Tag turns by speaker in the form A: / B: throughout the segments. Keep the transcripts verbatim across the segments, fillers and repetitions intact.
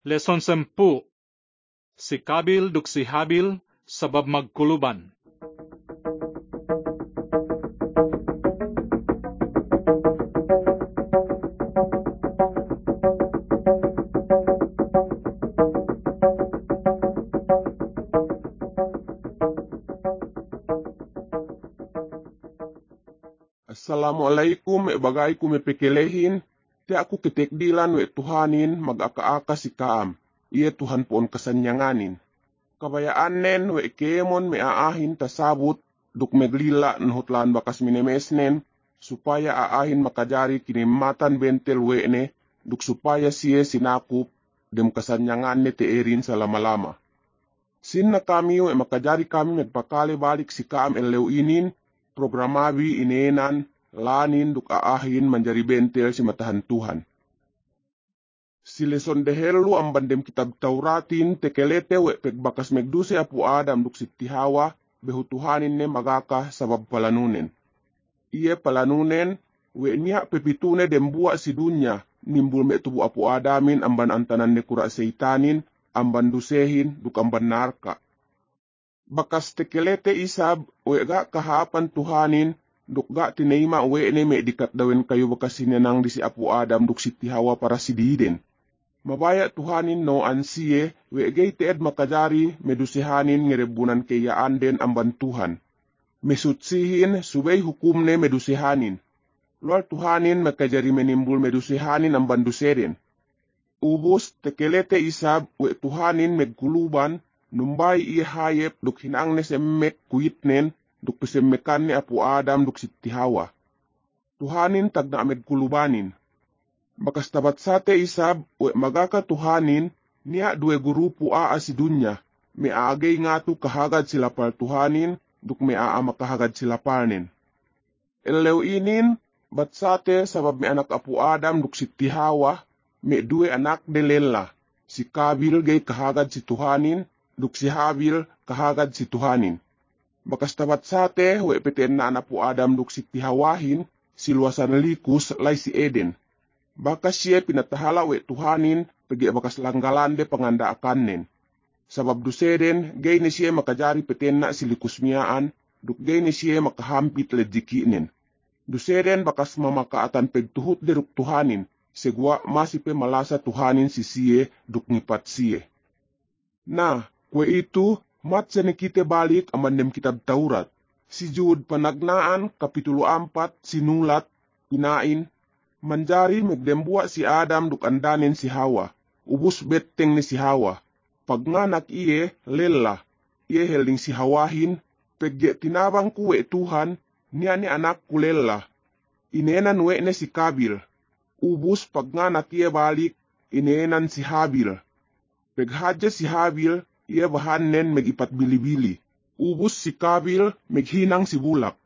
A: Lesson sempu. Si Kabil duk si Habil sabab magkuluban.
B: Assalamualaikum e bagay ku me pekelehin, te aku ketekdilan we Tuhanin mag-aka-aka si kaam, iye Tuhan poon kasanyanganin. Kabayaan nen we kemon me aahin tasabut, duk meglila nhutlan bakas minemesnen, supaya aahin makajari kinimatan bentel we ne, duk supaya siye sinakup, dem kasanyangan ne te erin selama-lama. Sin na kami we makajari kami magpakali balik si kaam elew inin, programabi inenan, lanin duk aahin menjadi bentel si matahan Tuhan. Si leson dehelu ang bandem kitab Tauratin tekelete we pegbakas megduse apu Adam duk siti Hawa behu Tuhanin ne magaka sabab palanunen. Iye palanunen we niya pepitune dembua si dunya nimbul me tubu apu Adamin amban antanan ne kura seitanin amban dusehin duk amban narka. Bakas tekelete isab we ga kahapan Tuhanin duk ga tineima we ne me dikat dawen kayo bakas sinenang di si apu Adam duk siti Hawa para si diden. Mabaya Tuhanin no ansiye we gay teed makajari medusihanin ngerebunan kayaan den amban Tuhan. Mesutsihin subay hukum ne medusihanin. Luar Tuhanin makajari menimbul medusihanin amban duseden. Ubus tekelete isab we Tuhanin megkuluban numbay iye hayep duk hinang ne semmek kuitnen duk pesemmekan ne apu Adam duk siti Hawa. Tuhanin tagna amed kulubanin. Bakas tabat sate isab we magaka Tuhanin niya due gurupu aa si dunya me aagay ngatu kahagad sila pal Tuhanin duk me aa makahagad sila palnen. Elew inin bat sate sabab me anak apu Adam duk siti Hawa me due anak delela si Kabil gay kahagad si Tuhanin duk si Habil kahagad si Tuhanin. Bakas tabat sate we peten na anak apu Adam duk siti Hawahin si luasan likus lay si Eden. Bakas siya pinatahala we Tuhanin pegi bakas langgalande panganda akanen. Sabab duseden gay ni siya makajari peten na silikusmiaan duk gay ni siya makahampit lejikinen. Duseden bakas mamakaatan pegtuhut deruk Tuhanin segwa masipe malasa Tuhanin si siye duk ngipat siye. Nah, kwe itu mat senikite balik amandem kitab Taurat. Si Jud panagnaan kapitulo ampat sinulat pinain manjari megdembua si Adam duk andanin si Hawa, ubus beteng ni si Hawa. Pagnganak iye, lela, iye heling si Hawahin, pegge tinabang kuwe Tuhan, niya ni anak kulela. Inenan we ne si Kabil, ubus pagnganak iye balik, inenan si Habil. Peghadya si Habil, iye bahanen megipat bili-bili, ubus si Kabil meghinang si bulak.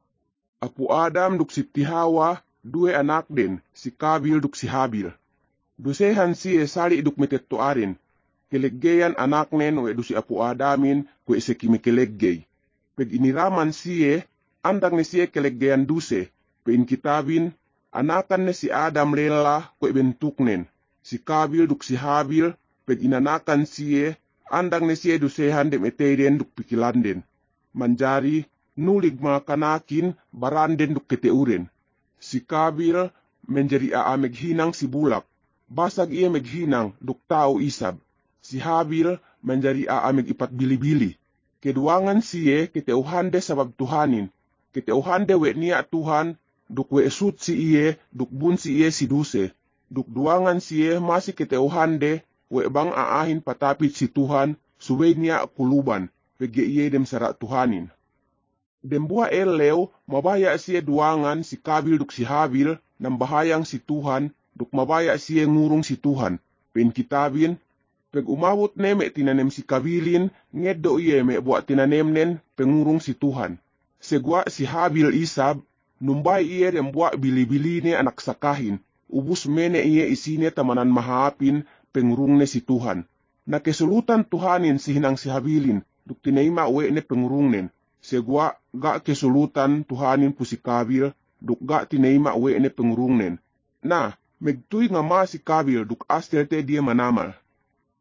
B: Apu Adam duk siti Hawa, due anak den, si Kabil duk si Habil. Dusehan si esali duk metettoarin, keleggeyan anak nen we dusi apu Adamin kwe seki mekeleggey. Peg iniraman siye, andang ni siye keleggeyan duse, pe in kitabin, anakan ne si Adam lela kwe bentuk nen, si Kabil duk si Habil, peg inanakan siye, andang ni siye dusehan dem eteden duk pikilanden. Manjari, nulig mga kanakin, baranden duk keteuren. Si Kabil menjadi aa meghinang si bulak, basag iya meghinang duk tao isab. Si Habil menjadi aa megipat bili-bili. Keduangan siye keteuhande sabab Tuhanin, keteuhande we niya Tuhan, duk we esut si iye, duk bun si iye si duse. Duk duangan siye masih keteuhande, we bang aahin patapit si Tuhan, suwe niya kuluban, pege iye dem sarak Tuhanin. Dembua elew, mabaya siya duangan si Kabil duk si Habil, nang bahayang si Tuhan, duk mabaya siya ngurung si Tuhan. Pen kitabin, peg umawot neme tinanem si Kabilin, ngeddo iye me buat tinanem nen pengurung si Tuhan. Segwa si Habil isab, numbay iye dembua bili-bili ne anak sakahin, ubus mene iye isine tamanan mahapin, pengurung ne si Tuhan. Nakesulutan Tuhanin si hinang si Habilin, duk tinaima we ne pengurung nen. Segwa ga kesulutan Tuhanin pu si Kabil, duk ga tineima we ne pengurungen. Na, megtuy nga ma si Kabil duk astelte dia manamal.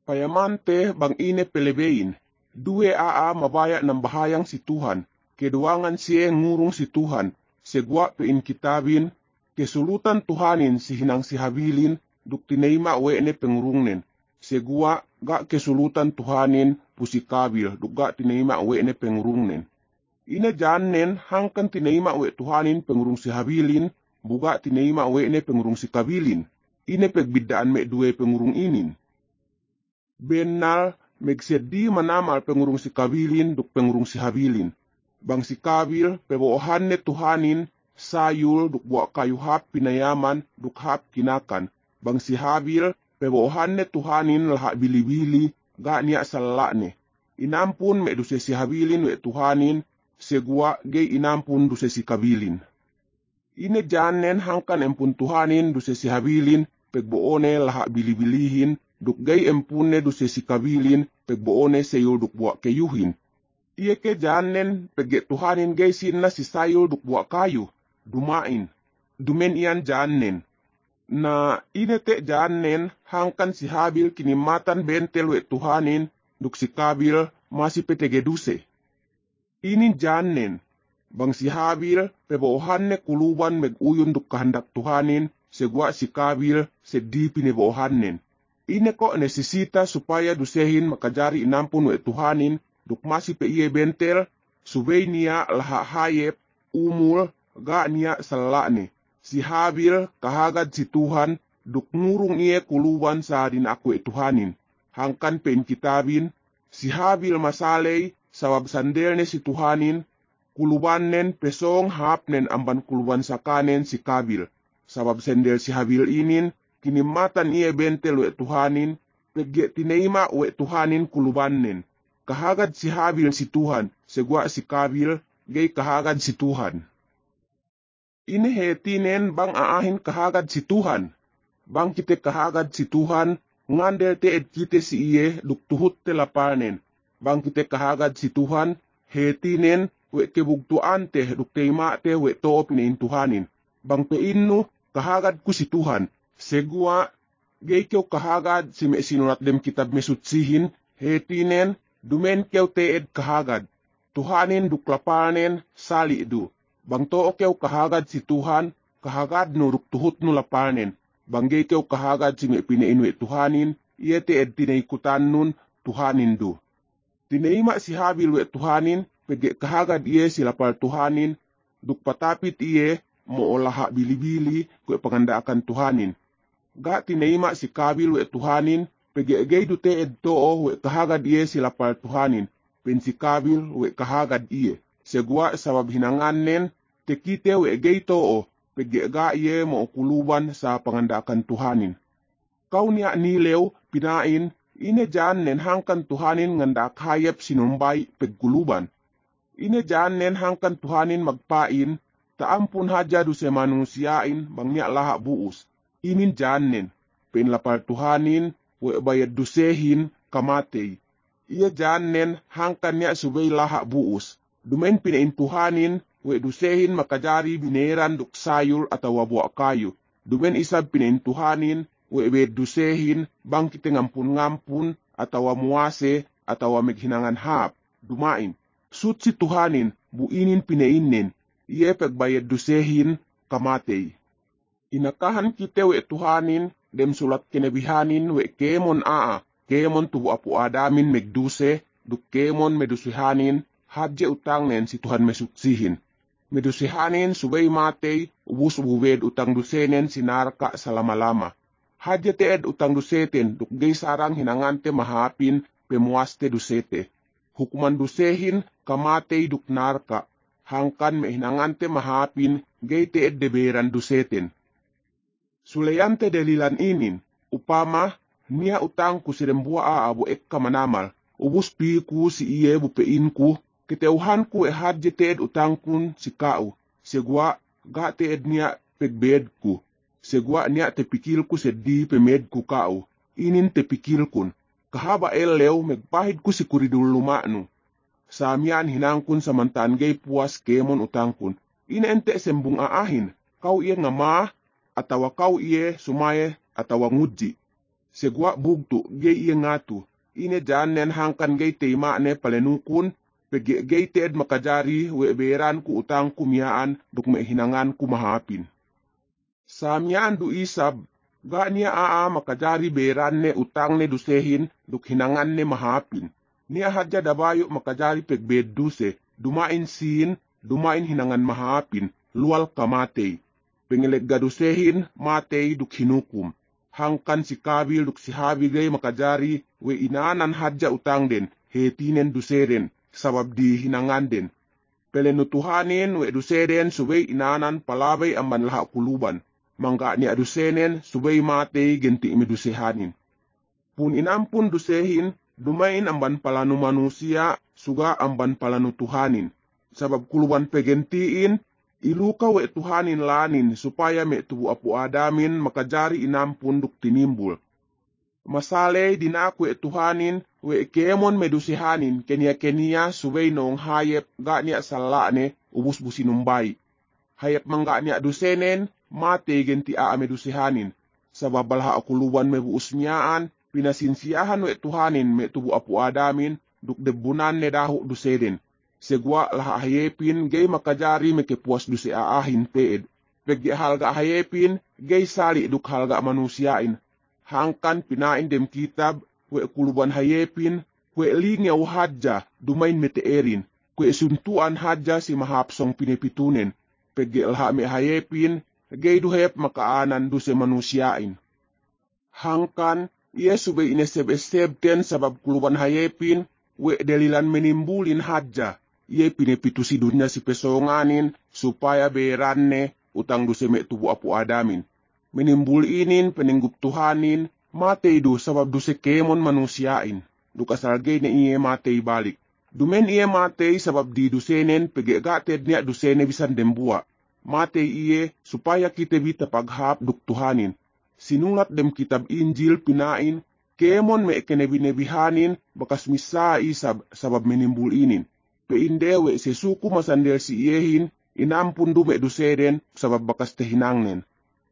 B: Payamante bang ine pelebein, due aa mabaya ng bahayang si Tuhan, keduangan siya ngurung si Tuhan, segwa pein kitabin, kesulutan Tuhanin si hinang si habilin, duk tinayma wene pengurungnen, segwa ga kesulutan Tuhanin pusikabil, duk ga tinayma wene pengurungnen. Ina jannen hangkan tinayma we Tuhanin pengurung si habilin, buga tinayma wene pengurung si kabilin, ine pegbidaan me due pengurung inin. Benal megsedi manamal pengurung si kabilin duk pengurung si habilin. Bang si kabil peboohan ne Tuhanin sayul duk buak kayu hap pinayaman duk hap kinakan. Bang si habil peboohan ne Tuhanin lahak bili-bili ga niya salak ne. Inampun me duse si habilin we Tuhanin segua gay inampun duse si kabilin. Ine janen hangkan empun Tuhanin duse si habilin pegboone lahak bili-bilihin duk gay empune duse si kabilin pegboone sayul duk buak kayuhin. Iye ke janen pege Tuhanin gay sinna si sayul duk buak kayu, dumain, dumen iyan janen. Na inete janen hangkan si habil kinimatan bentel we Tuhanin duk si kabil masih petege duse. Inin janen, bang si habil pebohanne kuluban meguyun duk kehendak Tuhanin segwa si kabil sedih pinebohannen. Ine kok nesisita supaya dusehin makajari inampun we Tuhanin duk masih pe iye bentel, subay niya laha hayep, umul, ga niya salakne. Si habil kahagad si Tuhan, duk ngurung iye kuluban sa din ako e Tuhanin. Hangkan pen kitabin, si habil masalay, sawab sandelne si Tuhanin, kulubannen pesong hapnen amban kuluban sakanen si kabil. Sabab sendel si habil inin, kinimatan iye bentel we Tuhanin, pegge tinayma we Tuhanin kulubannen. Kahagad si habil si Tuhan, segwa si kabil, gay kahagad si Tuhan. Inehetinen bang aahin kahagad si Tuhan. Bang kite kahagad si Tuhan, ngandel te ed kite si iye duk tuhut te lapanen. Bang kite kahagad si Tuhan, hetinen we kebugtuan te duk teima te we too pinain Tuhanin. Bang peinu kahagad ku si Tuhan, segwa gay kyo kahagad si me sinulat dem kitab mesutsihin, hetinen dumen kyo te ed kahagad. Tuhanin duk lapanen sali du. Bang too kyo kahagad si Tuhan, kahagad no duk tuhut no lapanen. Bang gay kyo kahagad si me pinain we Tuhanin, iye te ed tinaikutan nun Tuhanin du. Tinaima si habil we Tuhanin, pege kahagad iye si lapal Tuhanin, duk patapit iye mo olaha bili-bili kwe pangandaakan Tuhanin. Ga tinaima si kabil we Tuhanin, pege gay dute ed too we kahagad iye si lapal Tuhanin, pen si kabil we kahagad iye. Segwa sabab hinangannen, tekite we gay too, pege ga iye mo kuluban sa pangandaakan Tuhanin. Kau niya nilew, pinain, ine janen hangkan Tuhanin ngandak hayep sinumbay pegkuluban. Ine janen hangkan Tuhanin magpain, taampun haja duse manusiain bang niya laha buus. Inin janen, penlapal Tuhanin, we bayad dusehin, kamatay. Iya janen hangkan niya subay laha buus. Dumen pinain Tuhanin, we dusehin makajari bineran duk sayul ataw wabuak kayu. Dumen isab pinain Tuhanin, we bed dusehin bang kite ngampun-ngampun ataw muase ataw meghinangan hap. Dumain, sut si Tuhanin, buinin pinainin, iye pagbayad dusehin, kamatay. Inakahan kite we Tuhanin, dem sulat kinebihanin we kemon aa, kemon tubu apu adamin megduse, duk kemon medusihanin, hadje utang nen si Tuhan mesutsihin. Medusihanin subay matay, ubus ububed utang dusenen sinarka salama-lama. Hadje teed utang duseten, duk gay sarang hinangante mahapin, pemuaste dusete. Hukuman dusehin, kamatay duk narka, hangkan mehinangante mahapin, gay teed deberan duseten. Sulayante dalilan inin, upama, niya utang ku sirembua abu ekka manamal, ubus piku si iye bupeinku, kiteuhan ku e hadje teed utangkun si kau, segwa ga teed niya pegbedku, segwa niya tepikilku sedi pemedku kau, inin tepikilkun, kahaba elew megpahid ku si kuridul lumanu. Samian hinangkun samantaan gay puas kemon utangkun, inente sembung aahin, kau iye ngama, atawa kau iye sumaye atawa ngudji. Segwa bugtu gay iye ngatu, ine janen hangkan gay tema ne palenukun, pege gay ted makajari we beran ku utang kumiyaan duk me hinangan ku mahapin. Samyaan du isab, ga niya aa makajari beran ne utang ne dusehin duk hinangan ne mahapin. Niya hadja dabayo makajari pegbed duse, dumain sin, dumain hinangan mahapin, lual kamatay. Pengeleg gadusehin, matay duk hinukum. Hangkan si Kabil duk si Habil gay makajari we inaanan hadja utang den, hetinen duseren, sabab di hinangan den. Pelenutuhanin we duseren subay inaanan palabay amban laha kuluban. Mangga ni adusenen subay matay genti imidusehanin. Pun inampun dusehin, dumain amban palanu manusia, suga amban palanu Tuhanin. Sabab kuluban pegentiin, iluka we Tuhanin lanin, supaya me tubu apu adamin makajari inampun duk tinimbul. Masalay dinaku we Tuhanin, we kemon medusehanin, kenia-kenia subay noong hayep ga niya salane, ubus businumbay. Hayep mangga niya dusenen, mate genti a medusehanin. Sabab balha akuluban me buusnyaan, pinasinsiyahan we Tuhanin me tubu apu adamin, duk debunan ne dahu duseden. Segwa laha hayepin, gay makajari me kepuas duse aahin teed. Pegi halga hayepin, gay sali duk halga manusiain. Hangkan pinain dem kitab, we kuluban hayepin, we lingaw hadja, dumain meteerin, we suntuan hadja si mahapsong pinipitunen. Pegi laha me hayepin, gay duhep makaanan duse manusiain. Hangkan, iya subay ineseb-eseb ten sabab kuluban hayepin, we delilan menimbulin hadja, iya pinepitu si dunya si pesonganin, supaya beranne, utang duse me tubu apu adamin. Menimbul inin peninggup Tuhanin, matay do sabab duse kemon manusiain, dukasalgay na iye matay balik. Dumen iye matay sabab di dusenen pegegated niya dusene bisan dembua. Matay iye supaya kita bita paghap duk Tuhanin. Sinulat dem kitab Injil pinain, kemon me kenebi-nebihanin bakas misa isab sabab menimbul inin. Peindewe sesuku masandel si iyehin, inampun dume duseden sabab bakas tehinangnen.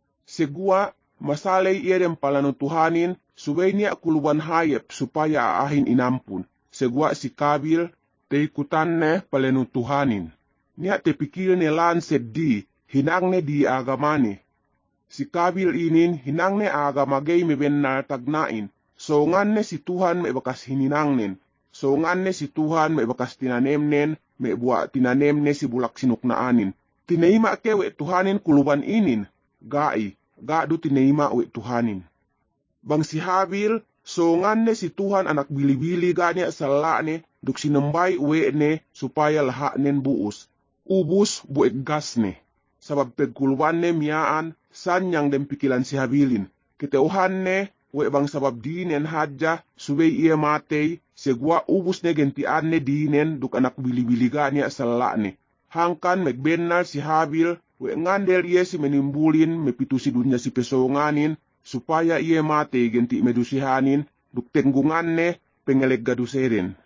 B: Segua, masalay iye dem palanu Tuhanin, subay niya kuluban hayep supaya aahin inampun. Segwa si Kabil, teikutan ne palenu Tuhanin. Niya tepikil ne lan seddi, hinang ne di agamani. Si Kabil inin, hinang ne agamagay me benar tagnain. So ngan ne si Tuhan me bakas hininangnen. So ngan ne si Tuhan me bakas tinanemnen, me buat tinanem ne si bulak sinuknaanin. Tineima ke we Tuhanin kuluban inin, gai, gadu tineima we Tuhanin. Bang si Habil, so ngan ne si Tuhan anak bili-bili ganya salane, duk sinambay uwe ne supaya laha nen buus. Ubus buek gas ne. Sabab pegkuluban ne miyaan, sanyang dem pikilan si Habilin. Keteuhan ne, we bang sabab dinen hadja, subay iya matay, segwa ubus ne gentian ne dinen duk anak bili-bili ganya salane. Hangkan megbenar si Habil, we ngandel iye si menimbulin, mepitu si dunya si pesonganin, supaya iye mate genti medusihanin, duk tenggungan ne, pengeleg gaduseren.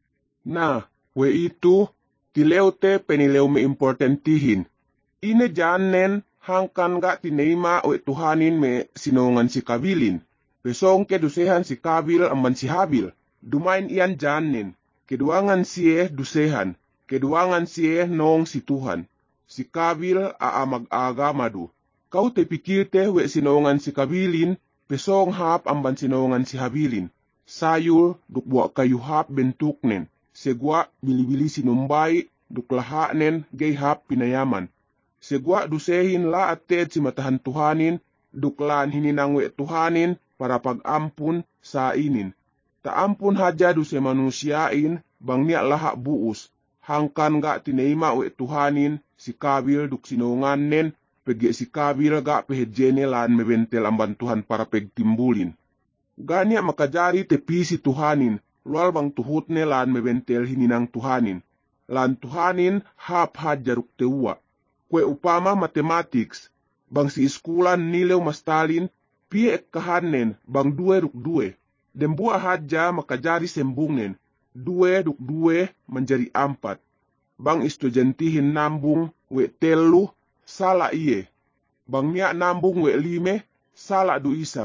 B: Nah, we itu, tileute penileu me importantihin. Ine janen, hangkan ga tineima we Tuhanin me sinongan si Kabilin. Pesong kedusehan si Kabil amban si Habil, dumain iyan janen, keduangan siye dusehan, keduangan siye nong si Tuhan. Si Kabil aamag agamadu. Kau tepikir te we sinongan si Kabilin, pesong hap amban sinongan si Habilin. Sayul duk buak kayu hap bentuknen, segwa bili-bili sinumbay duk lahanen gay hap pinayaman. Segwa dusehin la ated si matahan Tuhanin, duk lan hininang we Tuhanin para pag-ampun sa inin. Taampun haja duse manusiain, bang niya laha buus, hangkan ga tineima we Tuhanin, si Kabil duk sinongan nen, pegi si Kabil ga pehedjene lan mebentel amban Tuhan para pegtimbulin. Ganya makajari tepi si Tuhanin, lual bang tuhut ne lan mebentel hininang Tuhanin. Lan Tuhanin hap hajaruk tewa. Kwe upama mathematics, bang si iskulan nilew mastalin, pie kahanen bang due ruk due. Dembua hadja makajari sembungen, due ruk due menjadi empat. Bang istudentihin nambung we telu, sala iye. Bang niya nambung we lime, sala du isab.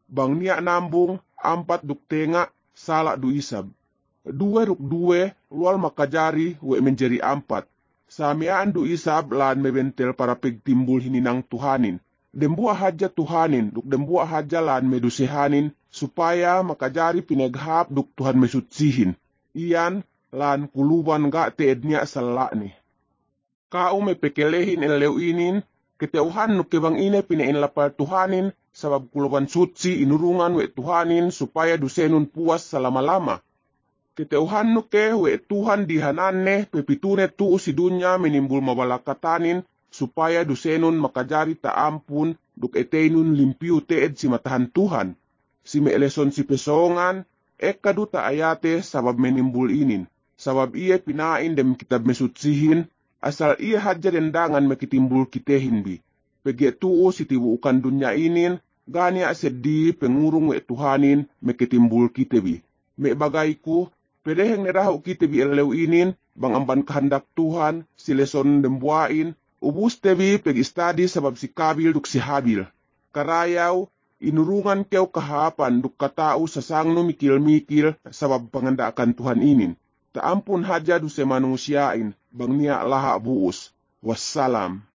B: Bang niya nambung, ampat duk tenga, sala du isab. Due ruk due, lual makajari, we menjadi ampat. Samiaan du isab laan mebentel para pegtimbul hininang Tuhanin. Dembua haja Tuhanin, duk dembua haja laan medusehanin, supaya makajari pinaghap duk Tuhan mesutsihin. Iyan, laan kuluban ga teed niya salakni. Kau mepekelehin eleu inin, keteuhan nukebang ine pinain lapar Tuhanin, sabab kuluban sutsi inurungan we Tuhanin supaya dusenun puas selama-lama. Keteuhan nuke we Tuhan dihanane pepitune tu si dunya menimbul mabalakatanin supaya dusenun makajari ta ampun duk eteinun limpiu teed si matahan Tuhan. Si meeleson si pesongan eka duta ayate sabab menimbul inin. Sabab ia pinain dem kitab mesutsihin asal ia haja dendangan mekitimbul kitehin bi. Pege tuu si tibuukan dunya inin gani asedi pengurung we Tuhanin mekitimbul kitebi. Me bagaiku pedeheng nerahu kita bi eleu inin, bang amban kehendak Tuhan, si leson dembuain, ubus tebi pegi stadi sabab si Kabil duk si Habil. Karayau, inurungan keu kahapan duk katau sasangnu mikil-mikil sabab pengendakan Tuhan inin. Ta ampun haja duse manusiain, bang niya laha buus. Wassalam.